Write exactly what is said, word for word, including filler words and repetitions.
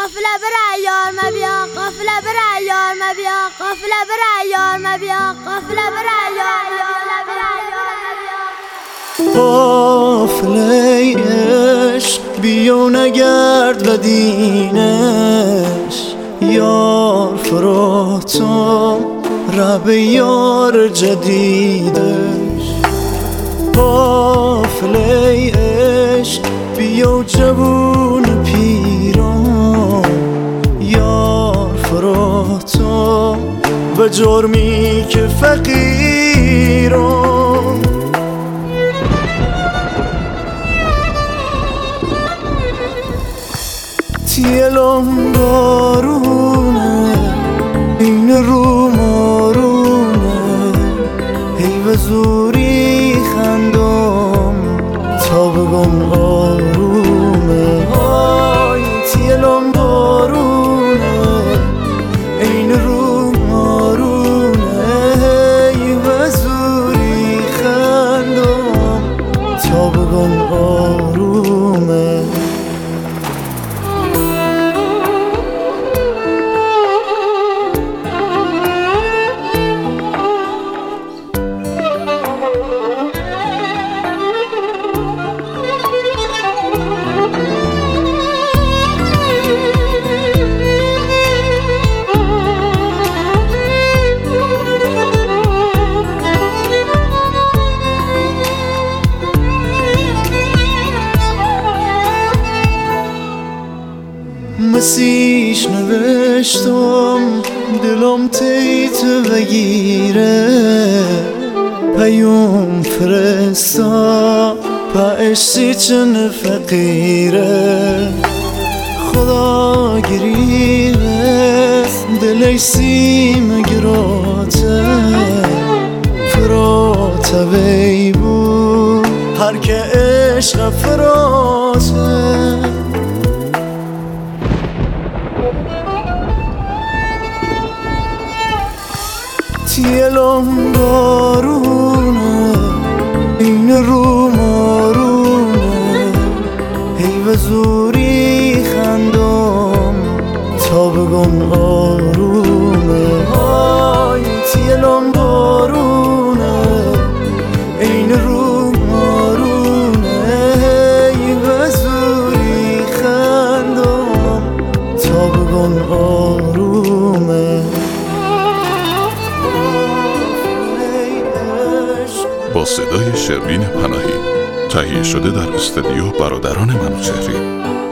قافله بر عیار مبیا قافله بر عیار مبیا قافله بر عیار مبیا قافله بر عیار مبیا قافله عشق بیو نگرد و دینش یار فراتم رب یار جدیدش قافله عشق بیو جوون پیران یار فراتم و جرمی که فقیران تیلم دارونه این رو مارونه هی و زوری خندم تا بگم آرومه های تیلم دارونه این رو مارونه هی و زوری خندم تا بگم آرومه مسیش نوشتم دلم تیت بگیره پیوم فرستا پا اشتی چن فقیره خدا گریبه دلی سیم گراته فراته بیبو هر که عشق فراته تیلم دارونه این رو مارونه هی و زوری خندم تا بگم آرومه های تیلم دارونه این رو مارونه هی و زوری خندم تا بگم آرومه با صدای شروین پناهی تهیه شده در استودیو برادران منوچهری.